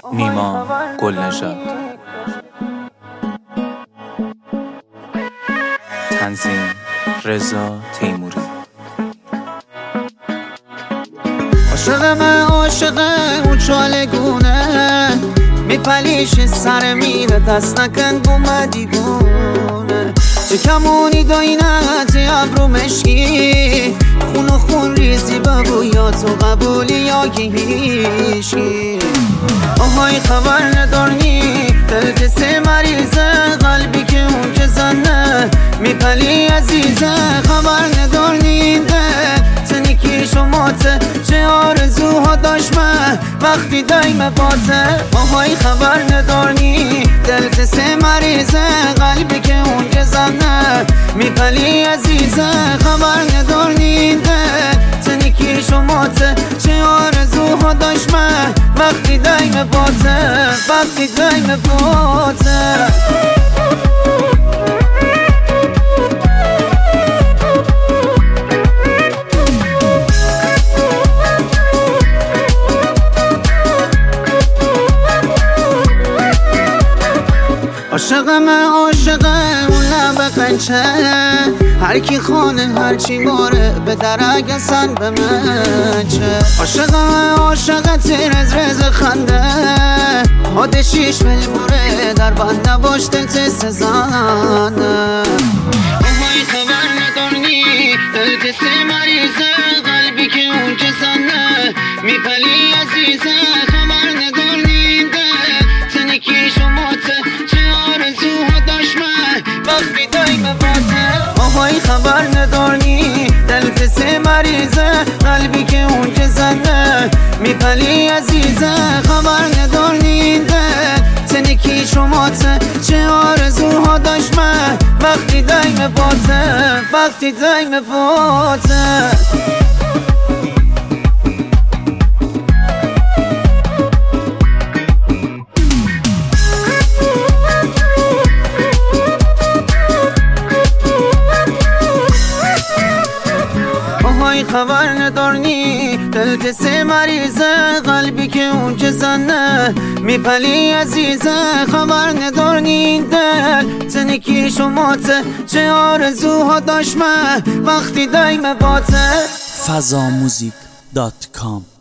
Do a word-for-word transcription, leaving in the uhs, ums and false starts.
نیما گلنژاد. تنظیم رضا تیموری. عاشقم عاشق اون چالگونه میپلیش سر میره دست نکن بوم دیوونه چه کمونی داینت ابرو مشکی خون و خون ریزی ببویا تو قبولی یا که هیشی آهای خبر ندارنی دل کسی مریضه قلبی که اون که زنه میپلی عزیزه خبر ندارنی دل تنیکی شماته چه آرزوها داشت من وقتی دایم باته آهای خبر ندارنی دل کسی مریضه قلبی که اون که زنه میپلی عزیزه خبر ندارنی دل تنیکی شماته چه آرزوها داشت من وقتی دایم باته وقتی دایم باته عاشقم عاشقه اون لب قنچه هر کی خانه هر چی باره به درک اصلا به منچه عاشقم عاشقه تیر از رز خنده حاد شیش ملبوره در بند نباش دل تست زنه آهای خبر ندارنی دل تست مریضه قلبی که اون که زنه میپلی عزیزه خبر ندارنی دل تنکی شماته وقتی دایم باته آهای خبر ندارنی دل کسی مریضه قلبی که اون که زنه میپلی عزیزه خبر ندارنی دل تنکی شماته چه آرزوها داشت من وقتی دایم باته وقتی دایم باته خبر ندارنی دل کسی مریضه قلبی که اون که زنه میپلی عزیزه خبر ندارنی دل تنکی شماته چه آرزوها داشت من وقتی دایم باته فضا موزیک دات کام